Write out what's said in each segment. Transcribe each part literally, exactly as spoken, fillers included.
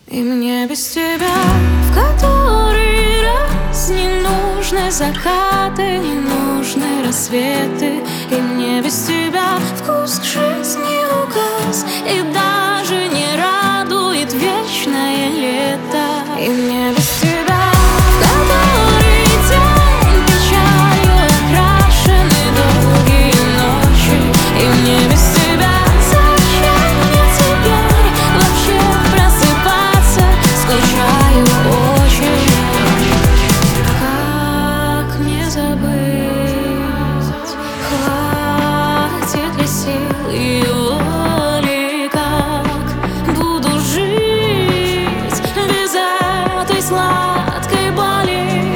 И мне без тебя в который раз не нужны закаты, не нужны рассветы. И мне без тебя вкус к жизни угас, и даже не радует вечное лето. И мне без тебя в который день печалью окрашены долгие ночи. И мне без тебя зачем мне теперь вообще просыпаться? Скучаю очень. Как мне забыть? Хватит ли сил и воли? Как буду жить без этой сладкой боли?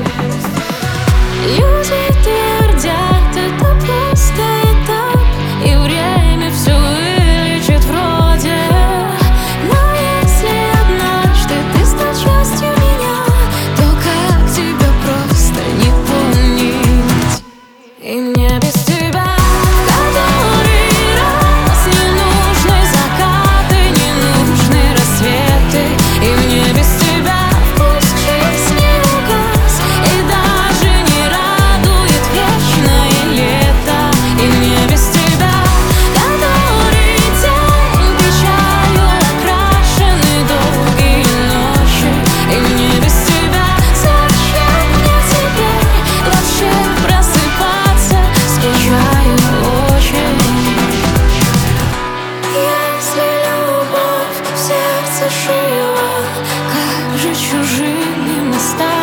Люди твердят, это просто этап, и время все вылечит вроде. Но если однажды ты стал частью меня, то как тебя просто не помнить? И мне без тебя в который раз не нужны закаты, не нужны рассветы. И мне без тебя вкус к жизни угас, и даже не радует вечное лето. И мне без тебя в который день печалью окрашены долгие ночи. И мне без тебя зачем мне теперь вообще просыпаться? Скучаю очень. Если любовь в сердце жива, как же чужими мы стали?